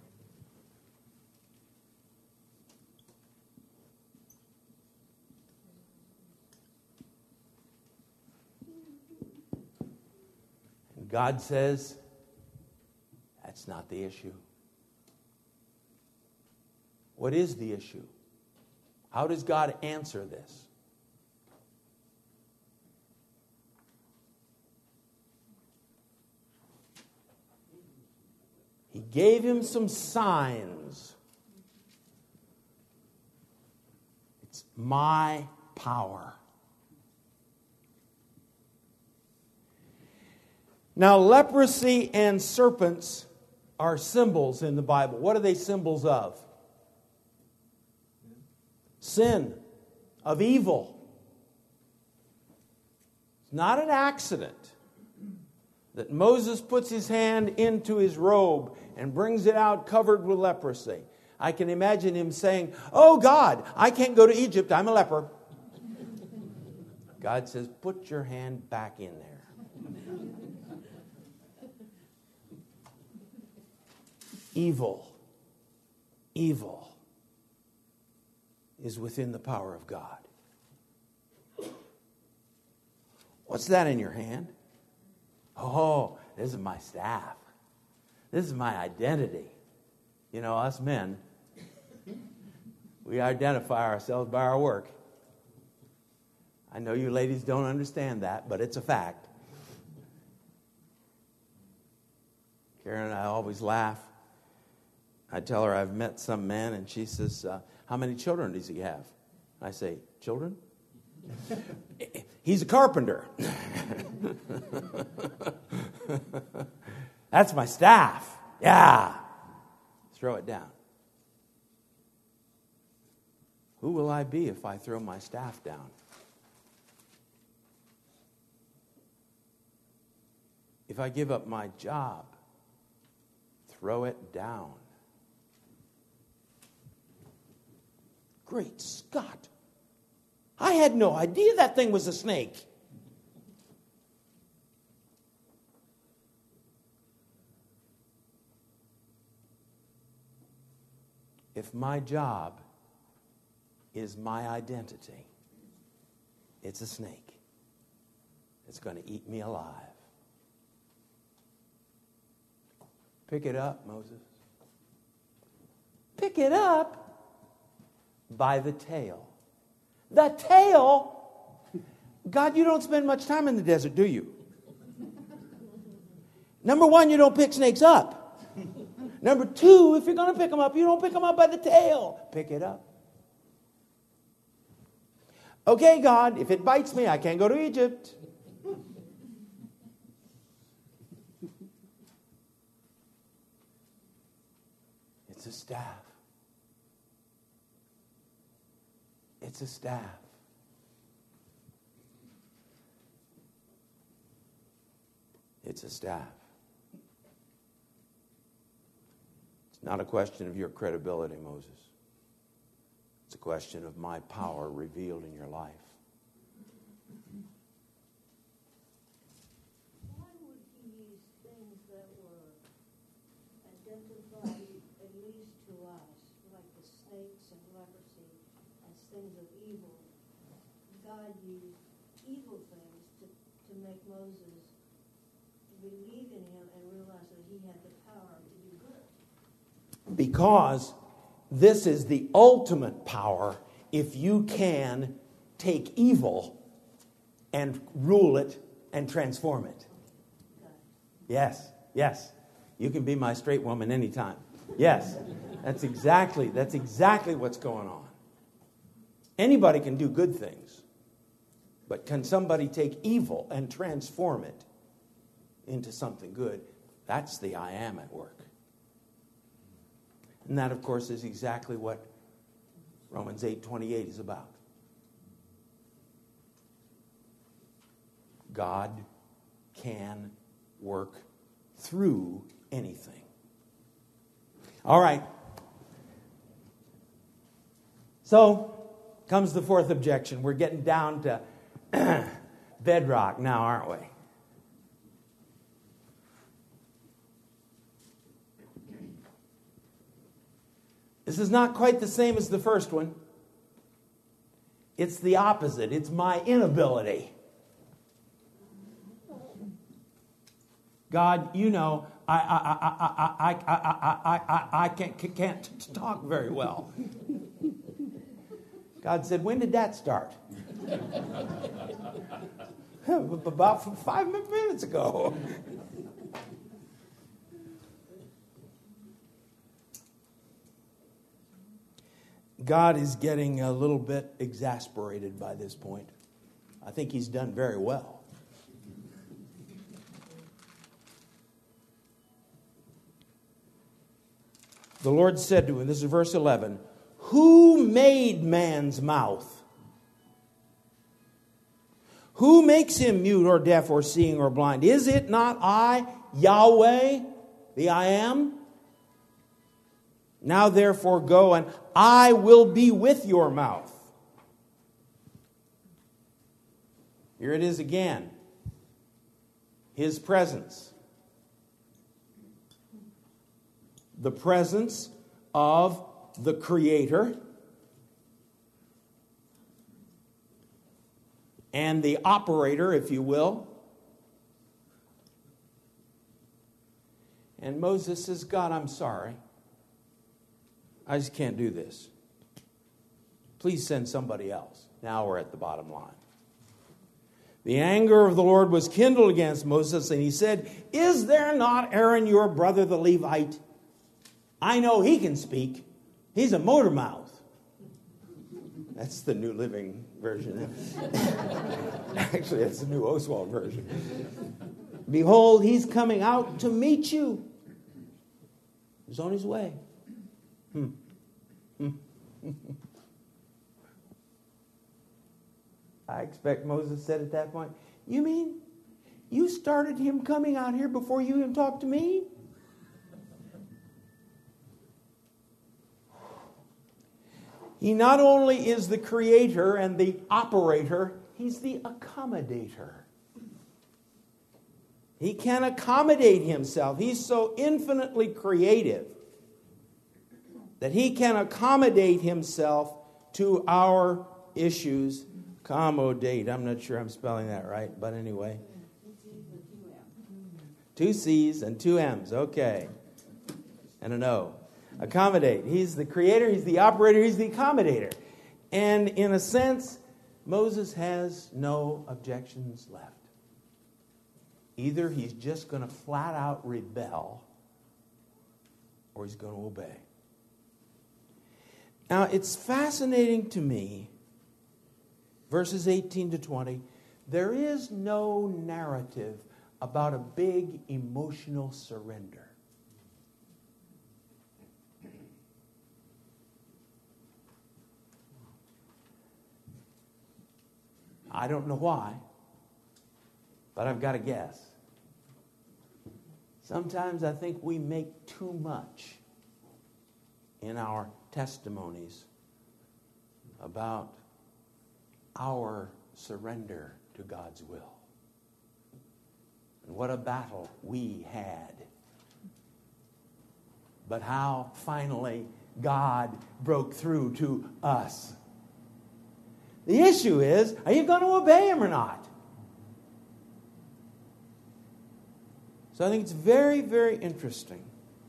And God says, that's not the issue. What is the issue? How does God answer this? He gave him some signs. It's my power. Now, leprosy and serpents are symbols in the Bible. What are they symbols of? Sin, of evil. It's not an accident that Moses puts his hand into his robe and brings it out covered with leprosy. I can imagine him saying, oh God, I can't go to Egypt, I'm a leper. God says, put your hand back in there. Evil, evil is within the power of God. What's that in your hand? Oh, this is my staff. This is my identity. You know, us men, we identify ourselves by our work. I know you ladies don't understand that, but it's a fact. Karen and I always laugh. I tell her I've met some man, and she says, uh, how many children does he have? I say, children? He's a carpenter. That's my staff. Yeah. Throw it down. Who will I be if I throw my staff down? If I give up my job, throw it down. Great Scott! I had no idea that thing was a snake. If my job is my identity, it's a snake. It's going to eat me alive. Pick it up, Moses. Pick it up by the tail. The tail? God, you don't spend much time in the desert, do you? Number one, you don't pick snakes up. Number two, if you're going to pick them up, you don't pick them up by the tail. Pick it up. Okay, God, if it bites me, I can't go to Egypt. It's a staff. It's a staff. It's a staff. It's not a question of your credibility, Moses. It's a question of my power revealed in your life. Why would he use things that were identified, at least to us, like the snakes and leprosy, as things of evil? God used evil things to, to make Moses believe in him and realize that he had the power to do good. Because this is the ultimate power if you can take evil and rule it and transform it. Yes, yes. You can be my straight woman anytime. Yes. That's exactly, that's exactly what's going on. Anybody can do good things. But can somebody take evil and transform it into something good? That's the I am at work. And that, of course, is exactly what Romans eight twenty-eight is about. God can work through anything. All right. So comes the fourth objection. We're getting down to bedrock now, aren't we? This is not quite the same as the first one. It's the opposite. It's my inability. God, you know, I I I I I I I I, I can't can't talk very well. God said, when did that start? About five minutes ago. God is getting a little bit exasperated by this point. I think he's done very well. The Lord said to him, this is verse eleven, who made man's mouth? Who makes him mute or deaf or seeing or blind? Is it not I, Yahweh, the I am? Now therefore go, and I will be with your mouth. Here it is again. His presence. The presence of the Creator and the operator, if you will. And Moses says, God, I'm sorry. I just can't do this. Please send somebody else. Now we're at the bottom line. The anger of the Lord was kindled against Moses, and he said, is there not Aaron your brother the Levite? I know he can speak. He's a motor mouth. That's the New Living Version. Actually, that's the New Oswald version. Behold, he's coming out to meet you. He's on his way. Hmm. I expect Moses said at that point, you mean you started him coming out here before you even talked to me? He not only is the creator and the operator, he's the accommodator. He can accommodate himself. He's so infinitely creative that he can accommodate himself to our issues. Accommodate. I'm not sure I'm spelling that right, but anyway. Two C's and two M's. Okay. And an O. Accommodate. He's the creator, he's the operator, he's the accommodator. And in a sense, Moses has no objections left. Either he's just going to flat out rebel, or he's going to obey. Now, it's fascinating to me, verses eighteen to twenty, there is no narrative about a big emotional surrender. I don't know why, but I've got to guess. Sometimes I think we make too much in our testimonies about our surrender to God's will. And what a battle we had. But how finally God broke through to us. The issue is, are you going to obey him or not? So I think it's very, very interesting.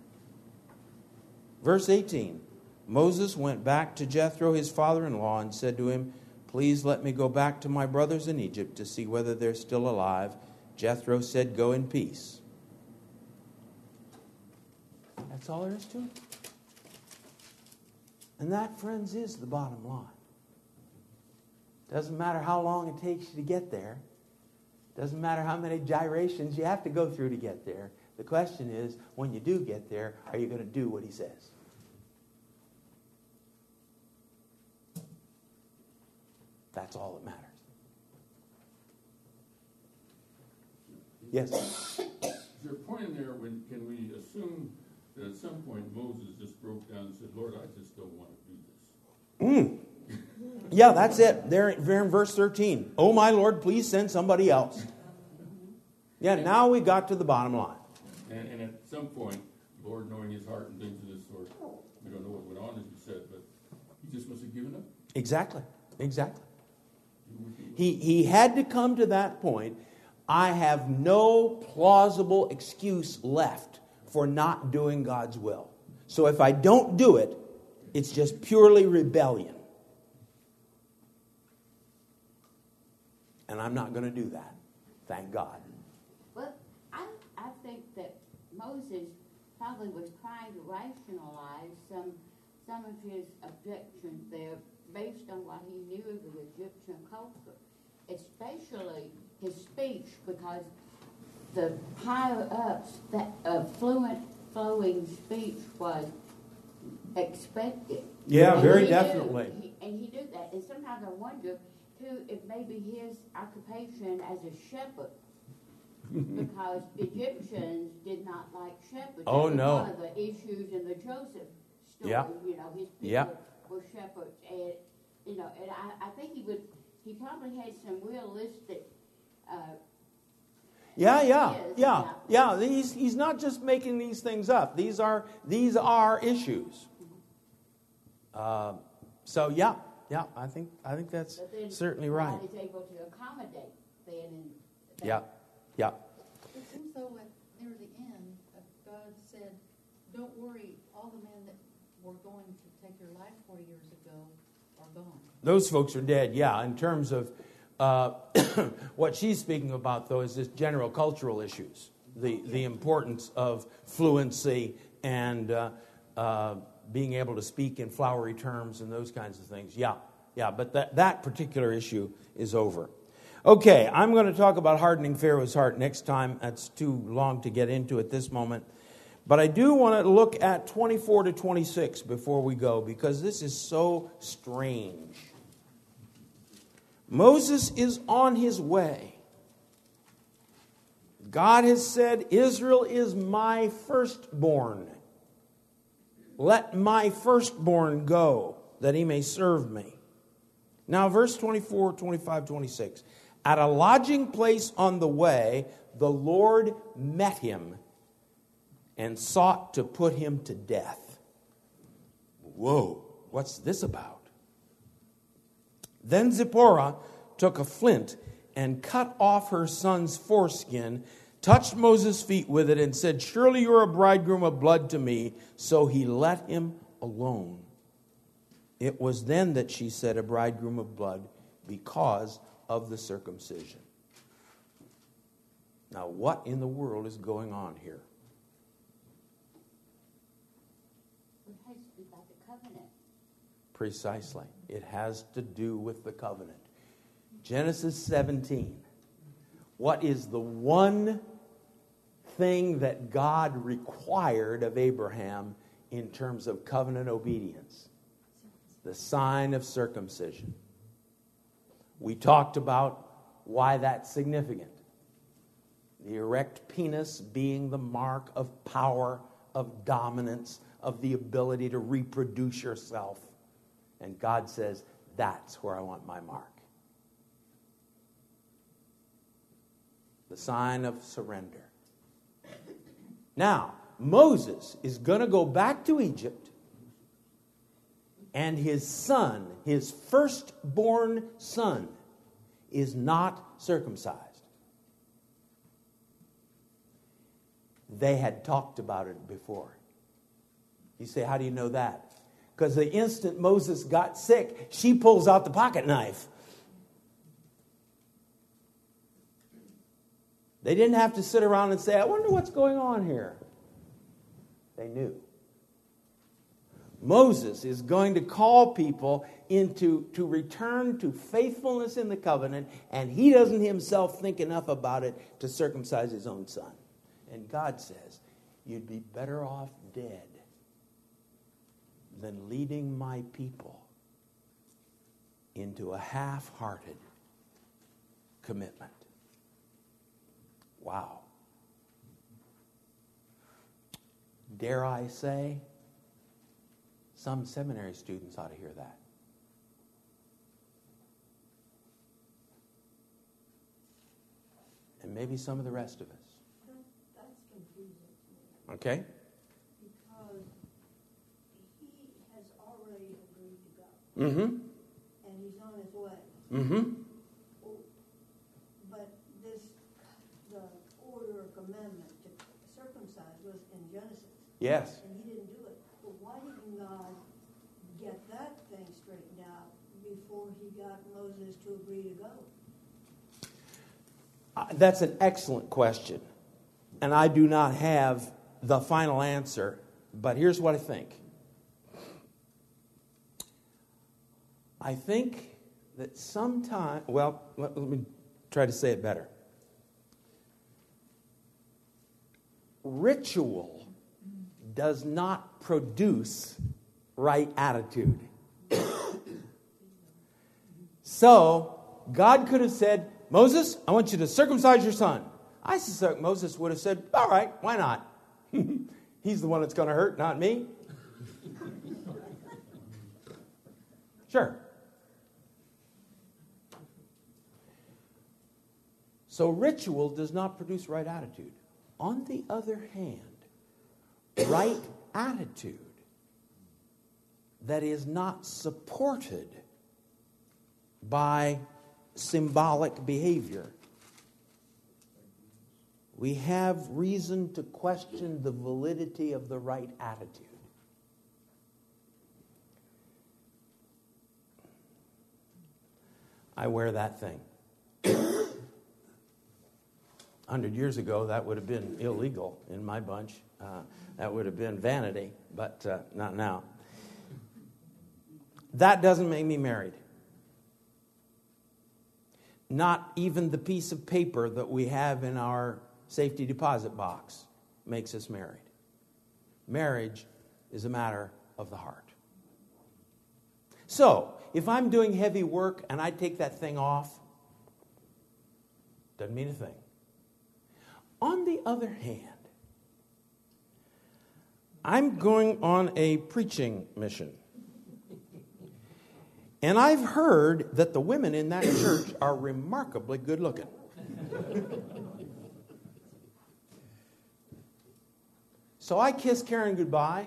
Verse eighteen. Moses went back to Jethro, his father-in-law, and said to him, please let me go back to my brothers in Egypt to see whether they're still alive. Jethro said, go in peace. That's all there is to it. And that, friends, is the bottom line. Doesn't matter how long it takes you to get there. Doesn't matter how many gyrations you have to go through to get there. The question is, when you do get there, are you going to do what he says? That's all that matters. Yes? Is there a point in there when can we assume that at some point Moses just broke down and said, Lord, I just don't want to do this? Mm. Yeah, that's it. There, there in verse thirteen. Oh, my Lord, please send somebody else. Yeah, now we got to the bottom line. And, and at some point, Lord, knowing his heart and things of this sort, we don't know what went on, as you said, but he just must have given up. Exactly. Exactly. He, he had to come to that point. I have no plausible excuse left for not doing God's will. So if I don't do it, it's just purely rebellion. And I'm not going to do that. Thank God. Well, I, I think that Moses probably was trying to rationalize some some of his objections there based on what he knew of the Egyptian culture, especially his speech, because the higher ups, that uh, fluent, flowing speech was expected. Yeah, And very he definitely. Knew, he, and he knew that. And sometimes I wonder, too, if maybe his occupation as a shepherd, because Egyptians did not like shepherds. Oh, That was no. one of the issues in the Joseph story. Yeah. You know, his people Yeah. were shepherds, and you know, and I, I think he would. He probably had some realistic. Uh, Yeah, yeah, ideas yeah, about yeah. He's he's not just making these things up. These are these are issues. Uh, so yeah, yeah. I think I think that's but then certainly God right. is able to accommodate then. And that. Yeah, yeah. It seems though at near the end, uh, God said, don't worry, all the men that were going to take your life forty years ago are gone. Those folks are dead. Yeah. In terms of uh, what she's speaking about, though, is just general cultural issues. The the importance of fluency and uh, uh, being able to speak in flowery terms and those kinds of things. Yeah, yeah. But that that particular issue is over. Okay, I'm going to talk about hardening Pharaoh's heart next time. That's too long to get into at this moment. But I do want to look at twenty-four to twenty-six before we go, because this is so strange. Moses is on his way. God has said, Israel is my firstborn. Let my firstborn go, that he may serve me. Now, verse twenty-four, twenty-five, twenty-six. At a lodging place on the way, the Lord met him and sought to put him to death. Whoa, what's this about? Then Zipporah took a flint and cut off her son's foreskin, touched Moses' feet with it, and said, surely you are a bridegroom of blood to me. So he let him alone. It was then that she said, a bridegroom of blood, because of the circumcision. Now, what in the world is going on here? It has to do about the covenant. Precisely. It has to do with the covenant. Genesis seventeen. What is the one thing that God required of Abraham in terms of covenant obedience? The sign of circumcision. We talked about why that's significant. The erect penis being the mark of power, of dominance, of the ability to reproduce yourself. And God says, that's where I want my mark. The sign of surrender. Now, Moses is going to go back to Egypt, and his son, his firstborn son, is not circumcised. They had talked about it before. You say, how do you know that? Because the instant Moses got sick, she pulls out the pocket knife. They didn't have to sit around and say, I wonder what's going on here. They knew. Moses is going to call people into to return to faithfulness in the covenant, and he doesn't himself think enough about it to circumcise his own son. And God says, you'd be better off dead than leading my people into a half-hearted commitment. Wow. Dare I say, some seminary students ought to hear that. And maybe some of the rest of us. That, that's confusing to me. Okay? Because he has already agreed to go. Mm-hmm. And he's on his way. Mm-hmm. But this, the order or commandment to circumcise was in Genesis. Yes. And he didn't do it. But why didn't God get that thing straightened out before he got Moses to agree to go? Uh, that's an excellent question. And I do not have the final answer, but here's what I think. I think that sometime, well, let, let me try to say it better. Ritual does not produce right attitude. So, God could have said, Moses, I want you to circumcise your son. I suspect Moses would have said, all right, why not? He's the one that's going to hurt, not me. Sure. So ritual does not produce right attitude. On the other hand, right attitude that is not supported by symbolic behavior, we have reason to question the validity of the right attitude. I wear that thing. A hundred years ago, that would have been illegal in my bunch. Uh, that would have been vanity, but uh, not now. That doesn't make me married. Not even the piece of paper that we have in our safety deposit box makes us married. Marriage is a matter of the heart. So, if I'm doing heavy work and I take that thing off, doesn't mean a thing. On the other hand, I'm going on a preaching mission. And I've heard that the women in that church are remarkably good looking. So I kiss Karen goodbye.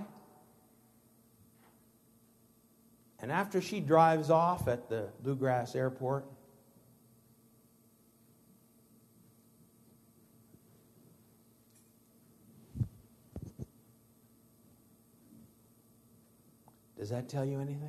And after she drives off at the Bluegrass Airport, does that tell you anything?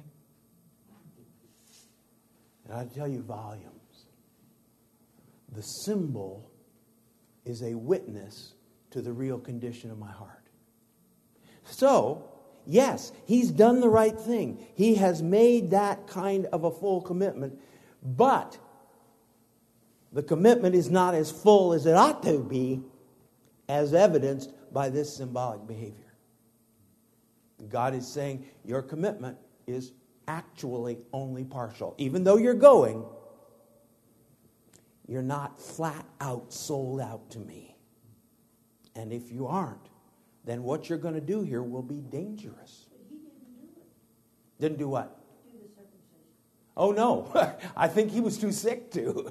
And I'll tell you volumes. The symbol is a witness to the real condition of my heart. So, yes, he's done the right thing. He has made that kind of a full commitment, but the commitment is not as full as it ought to be, as evidenced by this symbolic behavior. God is saying your commitment is actually only partial. Even though you're going, you're not flat out sold out to me. And if you aren't, then what you're going to do here will be dangerous. But he didn't do it. Didn't do what? Do the circumcision. Oh, no. I think he was too sick to.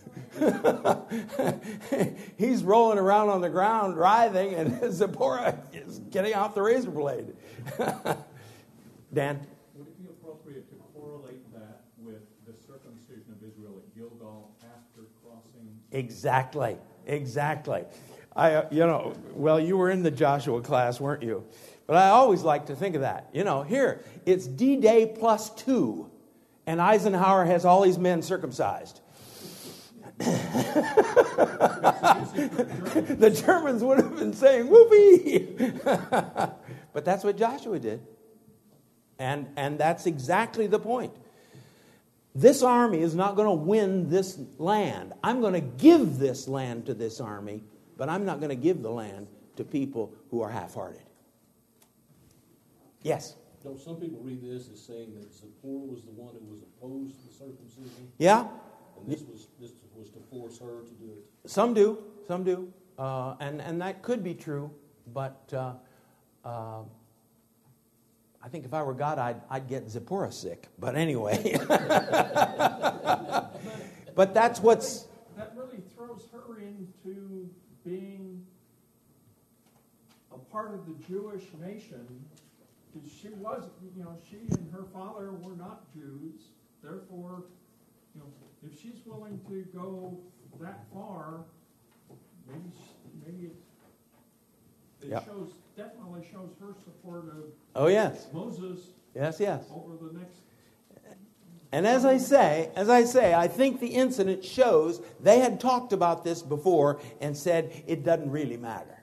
He's rolling around on the ground, writhing, and Zipporah is getting out the razor blade. Dan? Would it be appropriate to correlate that with the circumcision of Israel at Gilgal after crossing? Exactly. Exactly. I, uh, you know, well, you were in the Joshua class, weren't you? But I always like to think of that. You know, here, it's D-Day plus two, and Eisenhower has all these men circumcised. The Germans would have been saying, whoopee! But that's what Joshua did. And, and that's exactly the point. This army is not going to win this land. I'm going to give this land to this army, but I'm not going to give the land to people who are half-hearted. Yes? Don't some people read this as saying that Zipporah was the one who was opposed to the circumcision? Yeah? And this was this was to force her to do it? Some do. Some do. Uh, and, and that could be true, but uh, uh, I think if I were God, I'd, I'd get Zipporah sick. But anyway. But that's what's... That really throws her into being a part of the Jewish nation. Because she was, you know, she and her father were not Jews. Therefore, you know, if she's willing to go that far, maybe she, maybe it, it Yep. shows definitely shows her support of Oh, yes. Moses Yes, yes. over the next. And as I say, as I say, I think the incident shows they had talked about this before and said it doesn't really matter.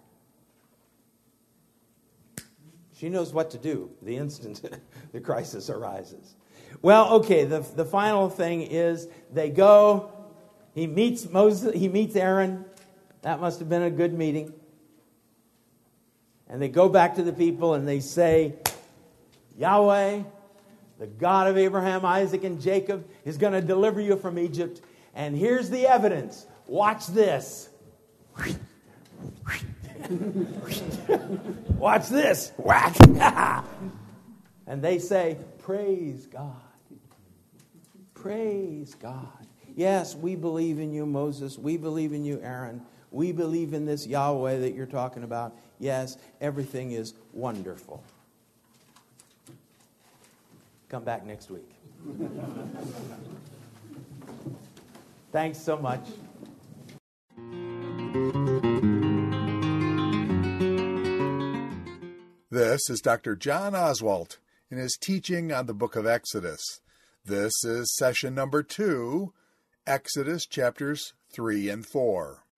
She knows what to do the instant the crisis arises. Well, okay, the, the final thing is they go, he meets Moses, he meets Aaron. That must have been a good meeting. And they go back to the people and they say, Yahweh, the God of Abraham, Isaac, and Jacob, is going to deliver you from Egypt. And here's the evidence. Watch this. Watch this. Whack. And they say, praise God. Praise God. Yes, we believe in you, Moses. We believe in you, Aaron. We believe in this Yahweh that you're talking about. Yes, everything is wonderful. Come back next week. Thanks so much. This is Doctor John Oswalt in his teaching on the book of Exodus. This is session number two, Exodus chapters three and four.